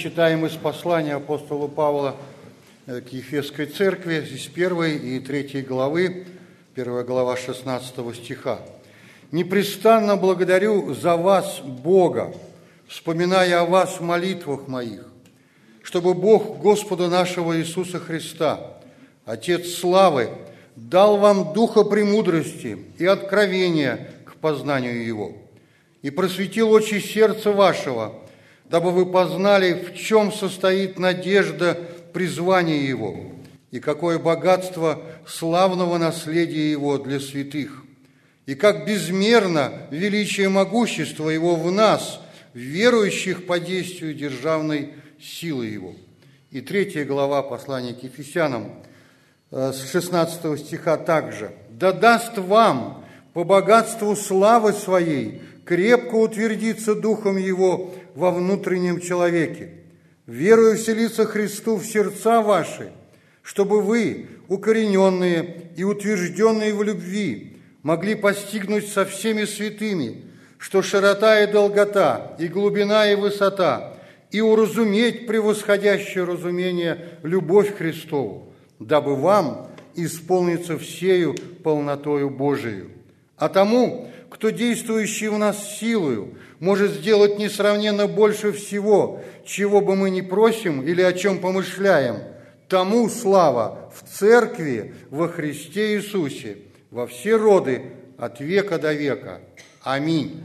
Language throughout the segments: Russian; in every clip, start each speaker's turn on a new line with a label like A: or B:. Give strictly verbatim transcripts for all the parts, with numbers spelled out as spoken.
A: читаем из послания апостола Павла к Ефесской церкви, из первой и третьей главы, первая глава шестнадцатого стиха. «Непрестанно благодарю за вас Бога, вспоминая о вас в молитвах моих, чтобы Бог Господа нашего Иисуса Христа, Отец славы, дал вам духа премудрости и откровения к познанию Его, и просветил очи сердца вашего, дабы вы познали, в чем состоит надежда призвания Его, и какое богатство славного наследия Его для святых, и как безмерно величие могущества Его в нас, верующих по действию державной силы Его». И третья глава послания к Ефесянам, с шестнадцатого стиха также. «Да даст вам по богатству славы Своей крепко утвердиться Духом Его во внутреннем человеке, веруя вселиться Христу в сердца ваши, чтобы вы, укорененные и утвержденные в любви, могли постигнуть со всеми святыми, что широта и долгота, и глубина и высота, и уразуметь превосходящее разумение любовь Христову, дабы вам исполниться всею полнотою Божией. А тому, кто, действующий в нас силою, может сделать несравненно больше всего, чего бы мы ни просим или о чем помышляем, тому слава в Церкви во Христе Иисусе во все роды от века до века. Аминь».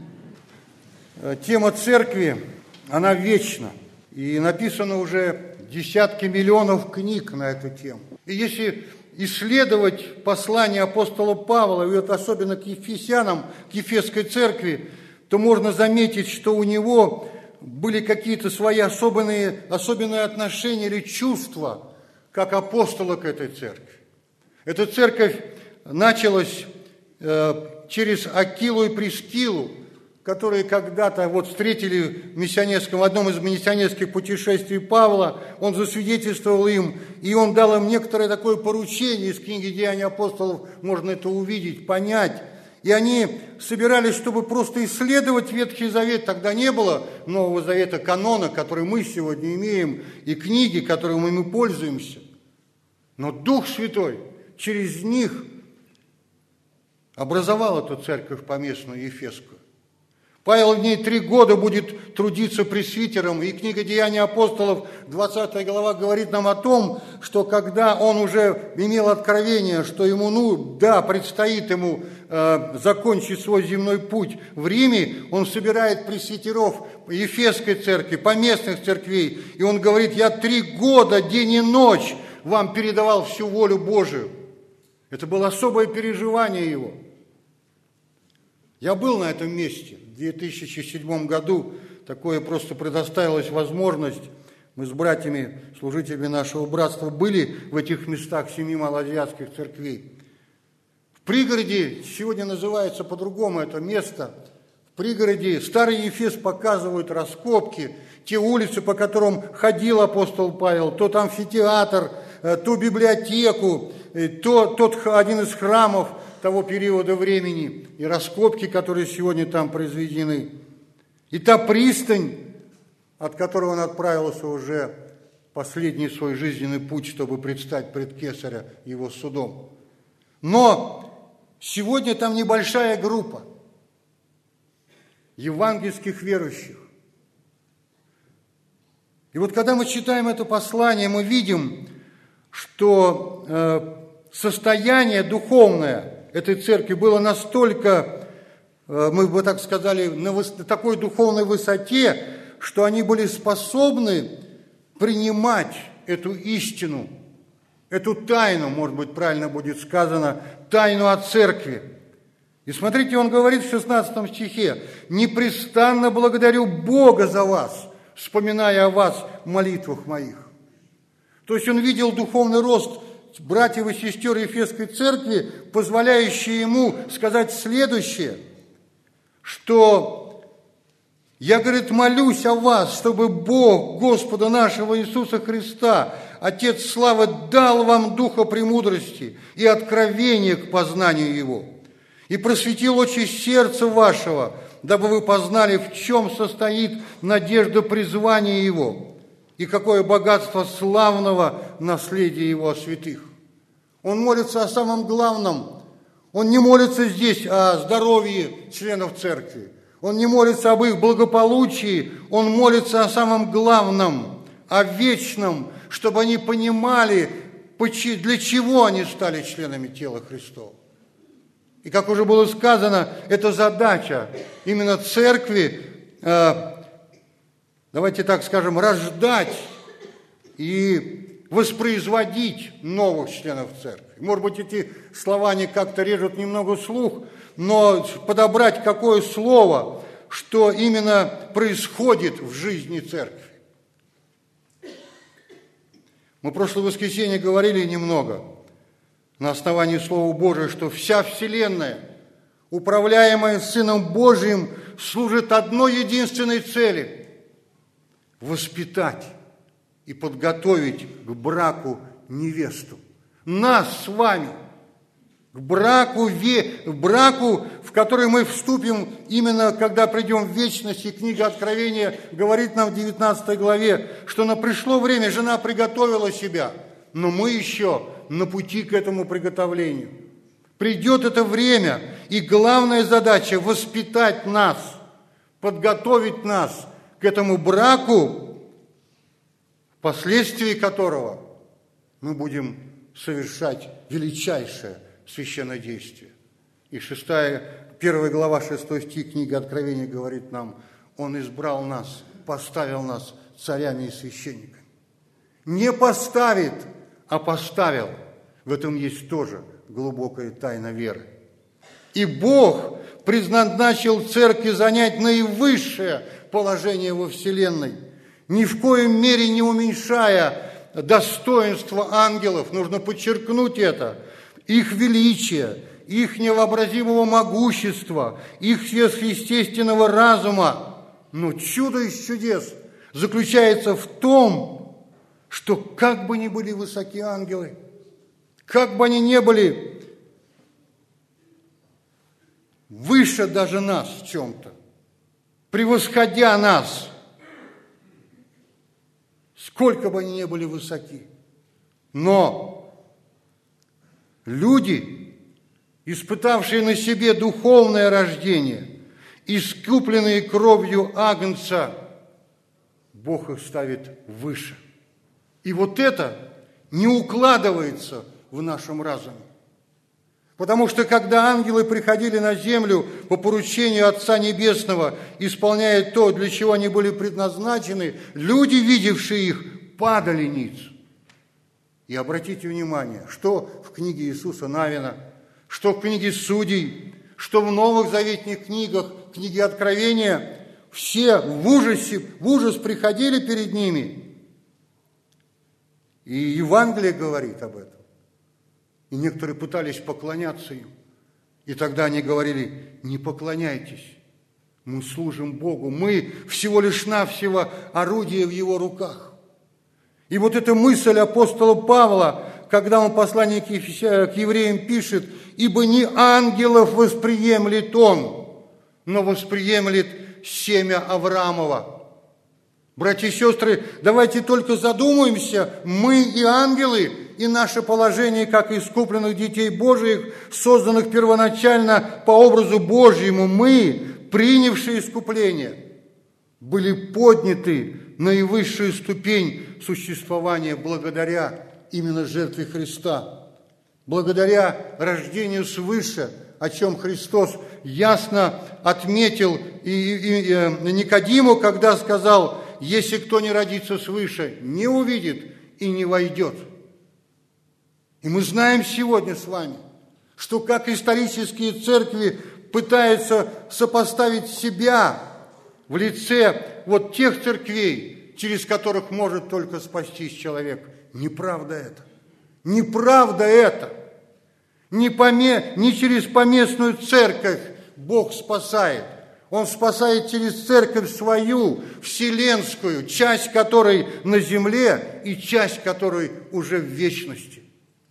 A: Тема Церкви, она вечна, и написано уже десятки миллионов книг на эту тему. И если исследовать послание апостола Павла, и вот особенно к Ефесянам, к Ефесской церкви, то можно заметить, что у него были какие-то свои особенные, особенные отношения или чувства, как апостола к этой церкви. Эта церковь началась э, через Акилу и Прискилу, которые когда-то вот встретили в миссионерском, в одном из миссионерских путешествий Павла, он засвидетельствовал им, и он дал им некоторое такое поручение, из книги «Деяния апостолов» можно это увидеть, понять. И они собирались, чтобы просто исследовать Ветхий Завет. Тогда не было Нового Завета, канона, который мы сегодня имеем, и книги, которыми мы пользуемся. Но Дух Святой через них образовал эту церковь поместную Ефесскую. Павел в ней три года будет трудиться пресвитером, и книга «Деяния апостолов», двадцатая глава, говорит нам о том, что когда он уже имел откровение, что ему, ну, да, предстоит ему э, закончить свой земной путь в Риме, он собирает пресвитеров Ефесской церкви, поместных церквей, и он говорит: «Я три года, день и ночь вам передавал всю волю Божию». Это было особое переживание его. Я был на этом месте в две тысячи седьмом году, такое просто предоставилась возможность. Мы с братьями, служителями нашего братства, были в этих местах семи малоазиатских церквей. В пригороде, сегодня называется по-другому это место, в пригороде Старый Ефес показывают раскопки, те улицы, по которым ходил апостол Павел, тот амфитеатр, ту библиотеку, то, тот один из храмов того периода времени, и раскопки, которые сегодня там произведены, и та пристань, от которой он отправился уже последний свой жизненный путь, чтобы предстать пред Кесаря его судом. Но сегодня там небольшая группа евангельских верующих. И вот когда мы читаем это послание, мы видим, что э, состояние духовное этой церкви было настолько, мы бы так сказали, на такой духовной высоте, что они были способны принимать эту истину, эту тайну, может быть, правильно будет сказано, тайну о церкви. И смотрите, он говорит в шестнадцатом стихе: «Непрестанно благодарю Бога за вас, вспоминая о вас в молитвах моих». То есть он видел духовный рост братьев и сестер Ефесской церкви, позволяющий ему сказать следующее, что «Я, говорит, молюсь о вас, чтобы Бог Господа нашего Иисуса Христа, Отец славы, дал вам духа премудрости и откровения к познанию Его, и просветил очи сердца вашего, дабы вы познали, в чем состоит надежда призвания Его, и какое богатство славного наследия Его святых. Он молится о самом главном. Он не молится здесь о здоровье членов церкви. Он не молится об их благополучии. Он молится о самом главном, о вечном, чтобы они понимали, для чего они стали членами тела Христова. И как уже было сказано, это задача именно церкви, давайте так скажем, рождать и воспроизводить новых членов церкви. Может быть, эти слова не как-то режут немного слух, но подобрать какое слово, что именно происходит в жизни церкви. Мы в прошлое воскресенье говорили немного на основании Слова Божия, что вся вселенная, управляемая Сыном Божиим, служит одной единственной цели – воспитать и подготовить к браку невесту. Нас с вами к браку, к браку, в который мы вступим именно когда придем в вечность. И книга Откровения говорит нам в девятнадцатой главе, что на пришло время, жена приготовила себя, но мы еще на пути к этому приготовлению. Придет это время, и главная задача – воспитать нас, подготовить нас к этому браку, впоследствии которого мы будем совершать величайшее священное действие. И шестая, первая глава, шестой стих книги Откровения говорит нам: Он избрал нас, поставил нас царями и священниками. Не поставит, а поставил. В этом есть тоже глубокая тайна веры. И Бог предназначил церкви занять наивысшее положение во вселенной, ни в коем мере не уменьшая достоинство ангелов. Нужно подчеркнуть это. Их величие, их невообразимого могущества, их сверхъестественного разума. Но чудо из чудес заключается в том, что как бы ни были высоки ангелы, как бы они ни были выше даже нас в чем-то, превосходя нас, сколько бы они ни были высоки, но люди, испытавшие на себе духовное рождение, искупленные кровью Агнца, Бог их ставит выше. И вот это не укладывается в нашем разуме. Потому что когда ангелы приходили на землю по поручению Отца Небесного, исполняя то, для чего они были предназначены, люди, видевшие их, падали ниц. И обратите внимание, что в книге Иисуса Навина, что в книге Судей, что в новых заветных книгах, книге Откровения, все в ужасе, в ужас приходили перед ними. И Евангелие говорит об этом. И некоторые пытались поклоняться им. И тогда они говорили: не поклоняйтесь, мы служим Богу, мы всего лишь навсего орудие в Его руках. И вот эта мысль апостола Павла, когда он в послании к евреям пишет: «Ибо не ангелов восприемлет он, но восприемлет семя Авраамова». Братья и сестры, давайте только задумаемся, мы и ангелы, и наше положение как искупленных детей Божиих, созданных первоначально по образу Божьему, мы, принявшие искупление, были подняты на наивысшую ступень существования благодаря именно жертве Христа, благодаря рождению свыше, о чем Христос ясно отметил и, и, и Никодиму, когда сказал: «Если кто не родится свыше, не увидит и не войдет». И мы знаем сегодня с вами, что как исторические церкви пытаются сопоставить себя в лице вот тех церквей, через которых может только спастись человек. Неправда это. Неправда это. Не, поме... не через поместную церковь Бог спасает. Он спасает через церковь свою, вселенскую, часть которой на земле и часть которой уже в вечности.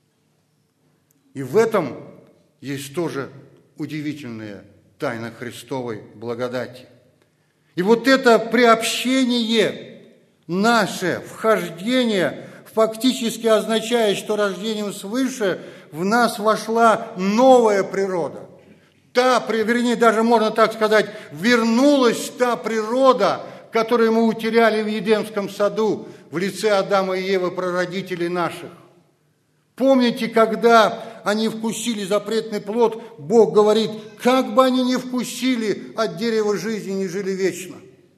A: И в этом есть тоже удивительная тайна Христовой благодати. И вот это приобщение наше вхождение фактически означает, что рождением свыше в нас вошла новая природа. Та, вернее, даже можно так сказать, вернулась та природа, которую мы утеряли в Едемском саду в лице Адама и Евы, прародителей наших. Помните, когда они вкусили запретный плод, Бог говорит, как бы они ни вкусили от дерева жизни, не жили вечно.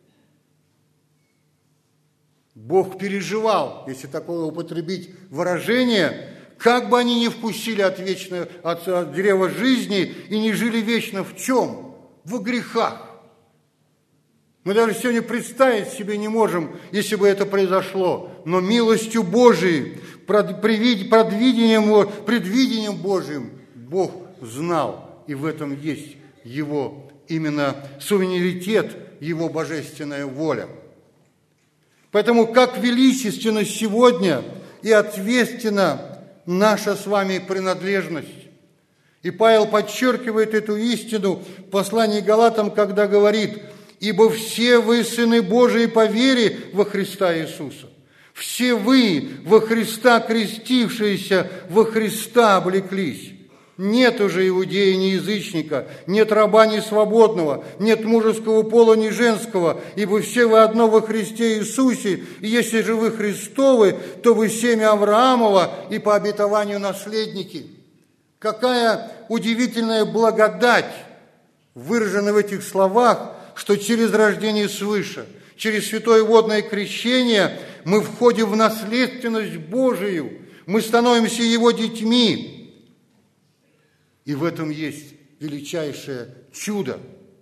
A: Бог переживал, если такое употребить выражение, как бы они ни вкусили от, вечного, от, от древа жизни и не жили вечно в чем? В грехах. Мы даже сегодня представить себе не можем, если бы это произошло. Но милостью Божией, предвидением, предвидением Божиим Бог знал. И в этом есть Его именно суверенитет, Его божественная воля. Поэтому как величественно сегодня и ответственна наша с вами принадлежность. И Павел подчеркивает эту истину в послании к Галатам, когда говорит, «Ибо все вы, сыны Божии, по вере во Христа Иисуса. Все вы во Христа крестившиеся, во Христа облеклись. Нет уже иудея, ни язычника, нет раба, ни свободного, нет мужеского пола, ни женского, ибо все вы одно во Христе Иисусе, и если же вы Христовы, то вы семя Авраамова и по обетованию наследники». Какая удивительная благодать выражена в этих словах, что через рождение свыше, через святое водное крещение мы входим в наследственность Божию, мы становимся Его детьми. И в этом есть величайшее чудо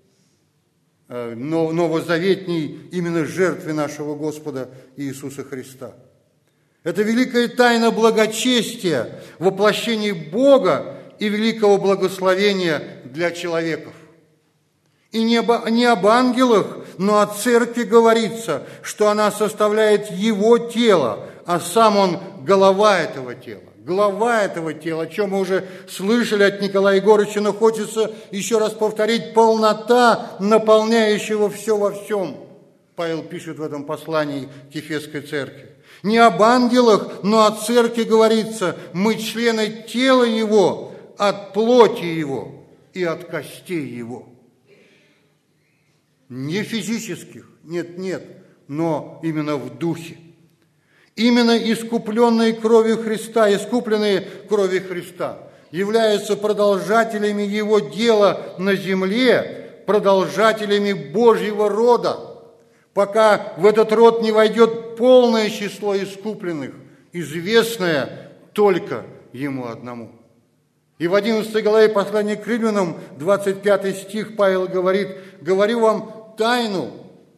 A: новозаветней именно жертвы нашего Господа Иисуса Христа. Это великая тайна благочестия, воплощение Бога и великого благословения для человеков. И не об, не об ангелах, но о церкви говорится, что она составляет Его тело, а сам Он голова этого тела. Глава этого тела, о чем мы уже слышали от Николая Егоровича, но хочется еще раз повторить, полнота, наполняющего все во всем. Павел пишет в этом послании к Ефесской церкви. Не об ангелах, но о церкви говорится, мы члены тела Его, от плоти Его и от костей Его. Не физических, нет, нет, но именно в духе. Именно искупленные кровью Христа, искупленные кровью Христа являются продолжателями Его дела на земле, продолжателями Божьего рода, пока в этот род не войдет полное число искупленных, известное только Ему одному. И в одиннадцатой главе послания к Римлянам, двадцать пятый стих, Павел говорит, «Говорю вам тайну,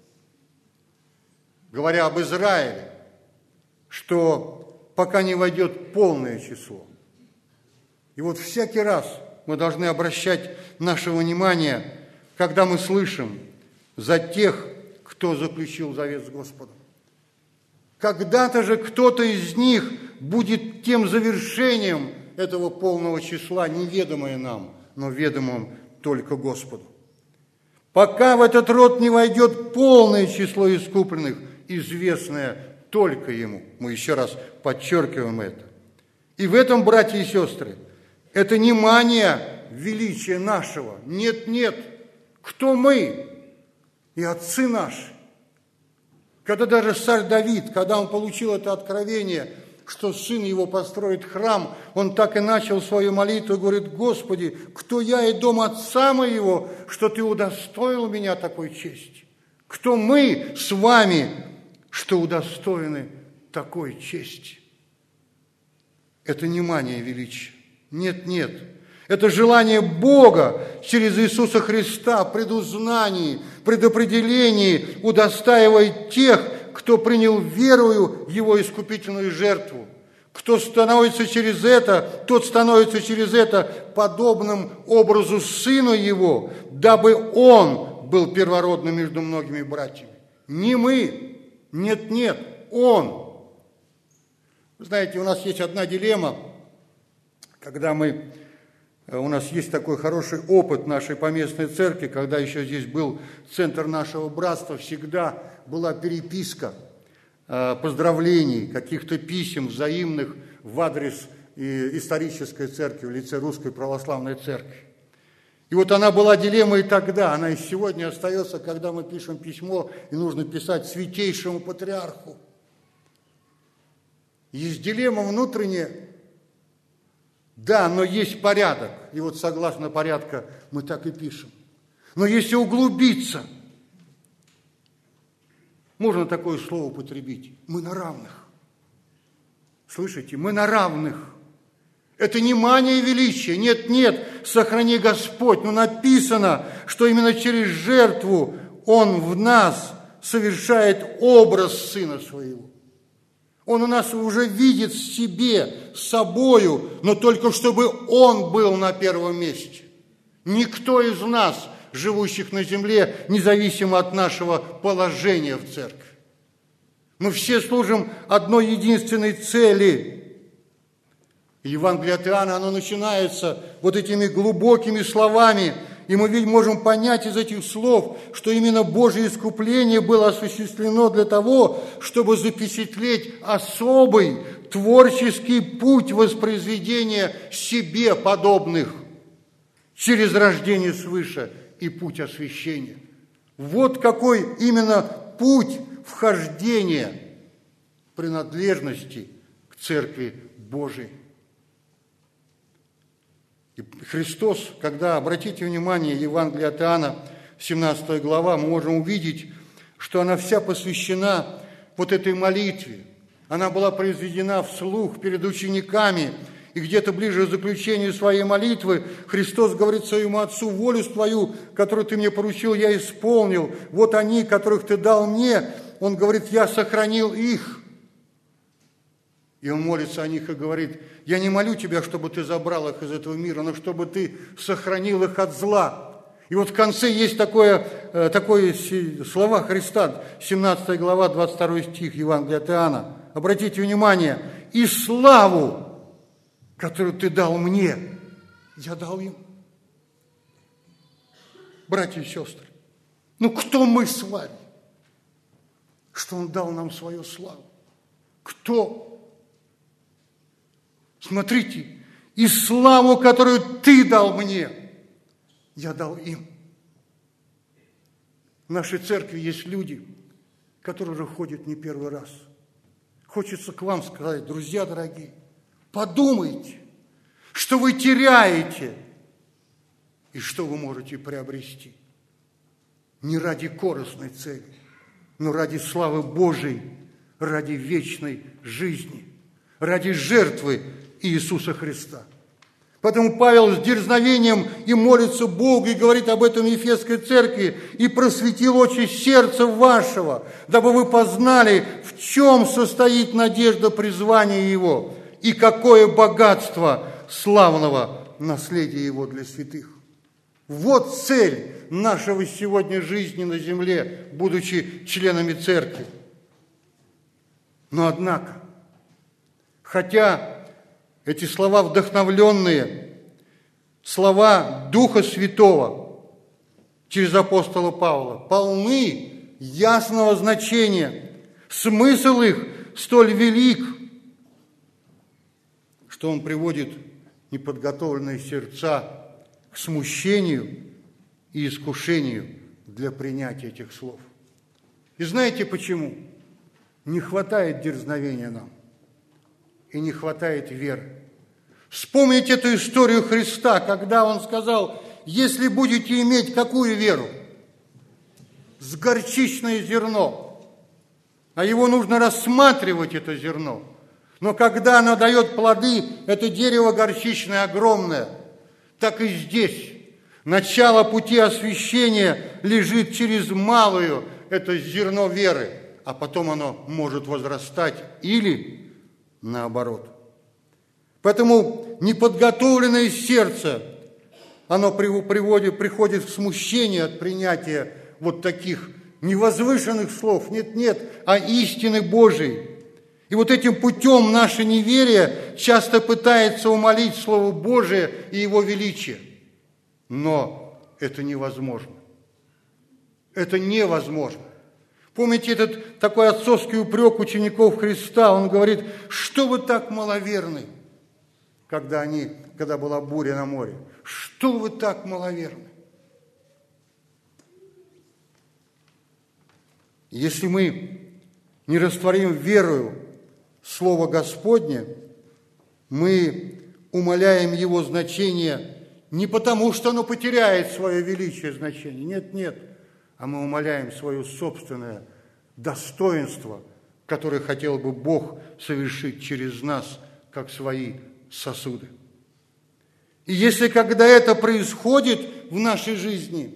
A: говоря об Израиле, что пока не войдет полное число». И вот всякий раз мы должны обращать наше внимание, когда мы слышим за тех, кто заключил завет с Господом. Когда-то же кто-то из них будет тем завершением этого полного числа, неведомое нам, но ведомым только Господу. Пока в этот род не войдет полное число искупленных, известное только Ему. Мы еще раз подчеркиваем это. И в этом, братья и сестры, это не мания величия нашего. Нет, нет. Кто мы? И отцы наши. Когда даже царь Давид, когда он получил это откровение, что сын его построит храм, он так и начал свою молитву и говорит, Господи, кто я и дом отца моего, что ты удостоил меня такой чести? Кто мы с вами, что удостоены такой чести? Это не мания величия. Нет, нет. Это желание Бога через Иисуса Христа, предузнании, предопределении удостаивает тех, кто принял верою Его искупительную жертву. Кто становится через это, тот становится через это подобным образу Сына Его, дабы Он был первородным между многими братьями. Не мы, нет, нет, Он. Вы знаете, у нас есть одна дилемма, когда мы, у нас есть такой хороший опыт нашей поместной церкви, когда еще здесь был центр нашего братства, всегда была переписка поздравлений, каких-то писем взаимных в адрес исторической церкви, в лице Русской Православной Церкви. И вот она была дилеммой тогда, она и сегодня остается, когда мы пишем письмо, и нужно писать святейшему патриарху. Есть дилемма внутренняя, да, но есть порядок, и вот согласно порядка мы так и пишем. Но если углубиться, можно такое слово употребить, мы на равных. Слышите, мы на равных. Это не мания величия, нет, нет, сохрани Господь, но написано, что именно через жертву Он в нас совершает образ Сына Своего. Он у нас уже видит в себе, с собою, но только чтобы Он был на первом месте. Никто из нас, живущих на земле, независимо от нашего положения в церкви. Мы все служим одной единственной цели. Евангелие от Иоанна, оно начинается вот этими глубокими словами, и мы ведь можем понять из этих слов, что именно Божье искупление было осуществлено для того, чтобы запечатлеть особый творческий путь воспроизведения себе подобных через рождение свыше и путь освящения. Вот какой именно путь вхождения принадлежности к Церкви Божией. И Христос, когда, обратите внимание, Евангелие от Иоанна, семнадцатая глава, мы можем увидеть, что она вся посвящена вот этой молитве. Она была произведена вслух перед учениками, и где-то ближе к заключению своей молитвы Христос говорит своему Отцу: волю твою, которую ты мне поручил, я исполнил. Вот они, которых ты дал мне. Он говорит: я сохранил их. И он молится о них и говорит: я не молю тебя, чтобы ты забрал их из этого мира, но чтобы ты сохранил их от зла. И вот в конце есть такое, такое слова Христа, семнадцатая глава, двадцать второй стих Евангелия от Иоанна. Обратите внимание: и славу, которую ты дал мне, я дал им. Братья и сестры, ну кто мы с вами, что Он дал нам свою славу? Кто? Смотрите, и славу, которую ты дал мне, я дал им. В нашей церкви есть люди, которые уже ходят не первый раз. Хочется к вам сказать: друзья дорогие, подумайте, что вы теряете и что вы можете приобрести. Не ради корыстной цели, но ради славы Божией, ради вечной жизни, ради жертвы Иисуса Христа. Поэтому Павел с дерзновением и молится Богу, и говорит об этом Ефесской церкви: «И просветил очи сердца вашего, дабы вы познали, в чем состоит надежда призвания Его, и какое богатство славного наследия Его для святых». Вот цель нашего сегодня жизни на земле, будучи членами церкви. Но однако, хотя эти слова вдохновленные, слова Духа Святого через апостола Павла, полны ясного значения, смысл их столь велик, что он приводит неподготовленные сердца к смущению и искушению для принятия этих слов. И знаете почему? Не хватает дерзновения нам. И не хватает веры. Вспомните эту историю Христа, когда Он сказал: если будете иметь какую веру? С горчичное зерно. А его нужно рассматривать, это зерно. Но когда оно дает плоды, это дерево горчичное огромное. Так и здесь. Начало пути освящения лежит через малую, это зерно веры, а потом оно может возрастать или наоборот. Поэтому неподготовленное сердце, оно приводит, приходит в смущение от принятия вот таких невозвышенных слов, нет-нет, а истины Божией. И вот этим путем наше неверие часто пытается умолить Слово Божие и Его величие. Но это невозможно. Это невозможно. Помните этот такой отцовский упрек учеников Христа? Он говорит: что вы так маловерны, когда, они, когда была буря на море? Что вы так маловерны? Если мы не растворим верою Слово Господне, мы умаляем его значение не потому, что оно потеряет свое величие значение. Нет, нет. А мы умаляем свое собственное достоинство, которое хотел бы Бог совершить через нас, как свои сосуды. И если когда это происходит в нашей жизни,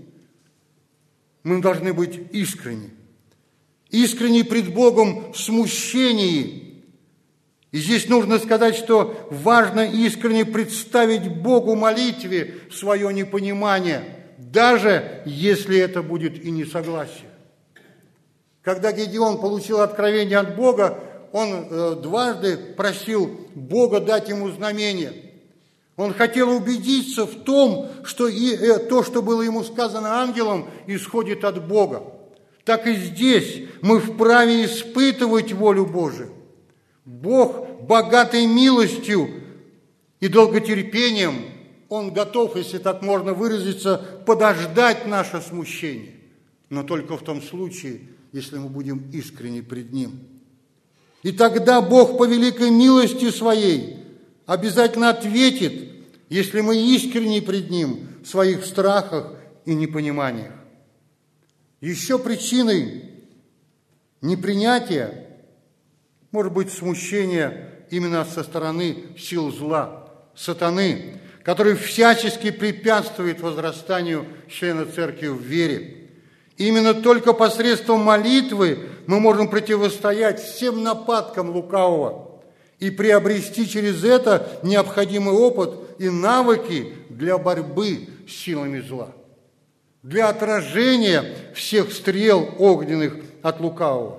A: мы должны быть искренни. Искренни пред Богом в смущении. И здесь нужно сказать, что важно искренне представить Богу молитве свое непонимание, даже если это будет и несогласие. Когда Гедеон получил откровение от Бога, он э, дважды просил Бога дать ему знамение. Он хотел убедиться в том, что и э, то, что было ему сказано ангелом, исходит от Бога. Так и здесь мы вправе испытывать волю Божию. Бог, богатый милостью и долготерпением, Он готов, если так можно выразиться, подождать наше смущение, но только в том случае, если мы будем искренни пред Ним. И тогда Бог по великой милости Своей обязательно ответит, если мы искренни пред Ним в своих страхах и непониманиях. Еще причиной непринятия может быть смущение именно со стороны сил зла, сатаны, который всячески препятствует возрастанию члена церкви в вере. Именно только посредством молитвы мы можем противостоять всем нападкам лукавого и приобрести через это необходимый опыт и навыки для борьбы с силами зла, для отражения всех стрел огненных от лукавого.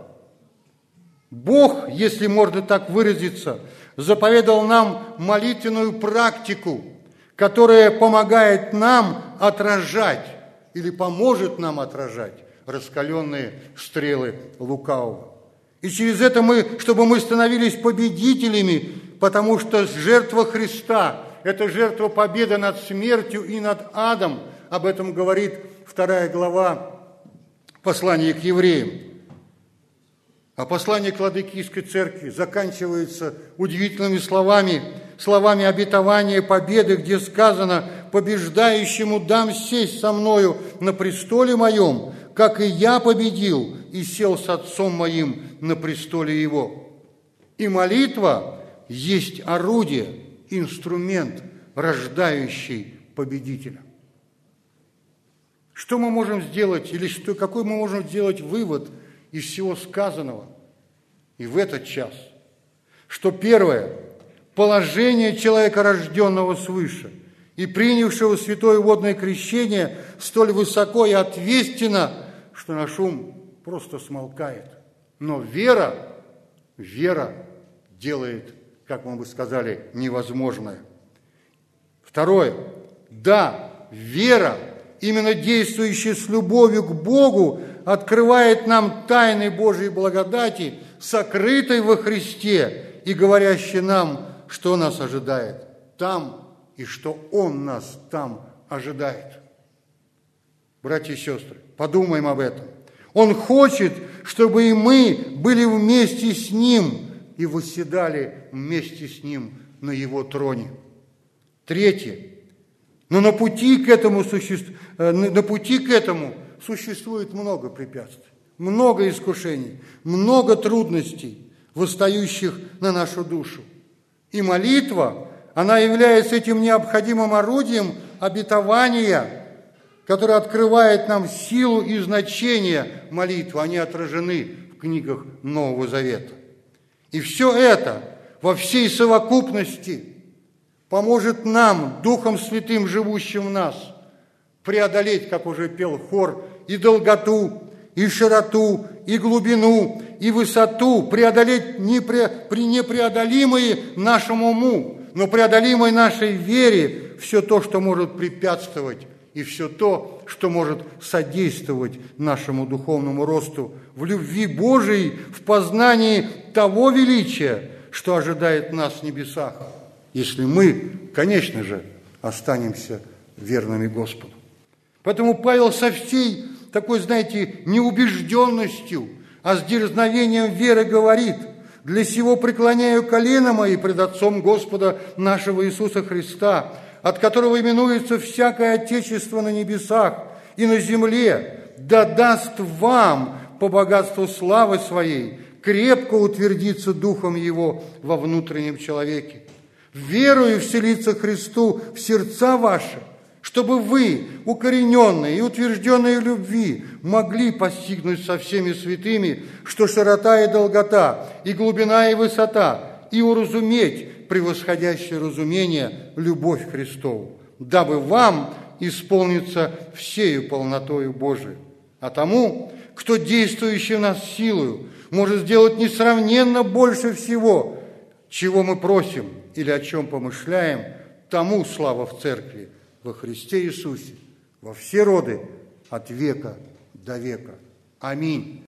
A: Бог, если можно так выразиться, заповедал нам молитвенную практику, которая помогает нам отражать или поможет нам отражать раскаленные стрелы лукавого. И через это мы, чтобы мы становились победителями, потому что жертва Христа – это жертва победы над смертью и над адом. Об этом говорит вторая глава послания к евреям. А послание к Ладикийской церкви заканчивается удивительными словами, словами обетования победы, где сказано: «Побеждающему дам сесть со мною на престоле моем, как и я победил и сел с Отцом моим на престоле его». И молитва есть орудие, инструмент, рождающий победителя. Что мы можем сделать, или что, какой мы можем сделать вывод из всего сказанного и в этот час? Что первое, положение человека, рожденного свыше и принявшего святое водное крещение, столь высоко и ответственно, что наш ум просто смолкает. Но вера, вера делает, как мы бы сказали, невозможное. Второе, да, вера, именно действующая с любовью к Богу, открывает нам тайны Божьей благодати, сокрытой во Христе, и говорящей нам, что нас ожидает там, и что Он нас там ожидает. Братья и сестры, подумаем об этом. Он хочет, чтобы и мы были вместе с Ним и восседали вместе с Ним на Его троне. Третье. Но на пути к этому, суще... на пути к этому существует много препятствий, много искушений, много трудностей, восстающих на нашу душу. И молитва, она является этим необходимым орудием обетования, которое открывает нам силу и значение молитвы. Они отражены в книгах Нового Завета. И все это во всей совокупности поможет нам, Духом Святым, живущим в нас, преодолеть, как уже пел хор, и долготу, и широту, и глубину, и высоту, преодолеть непре, непреодолимые нашему уму, но преодолимой нашей вере все то, что может препятствовать, и все то, что может содействовать нашему духовному росту в любви Божией, в познании того величия, что ожидает нас в небесах, если мы, конечно же, останемся верными Господу. Поэтому Павел со всей такой, знаете, неубежденностью, а с дерзновением веры говорит: «Для сего преклоняю колено мои пред Отцом Господа нашего Иисуса Христа, от которого именуется всякое Отечество на небесах и на земле, да даст вам по богатству славы Своей крепко утвердиться Духом Его во внутреннем человеке, верою вселиться Христу в сердца ваши, чтобы вы, укорененные и утвержденные в любви, могли постигнуть со всеми святыми, что широта и долгота, и глубина и высота, и уразуметь превосходящее разумение любовь Христову, дабы вам исполниться всею полнотою Божией. А тому, кто действующий в нас силою, может сделать несравненно больше всего, чего мы просим или о чем помышляем, тому слава в Церкви во Христе Иисусе во все роды от века до века. Аминь.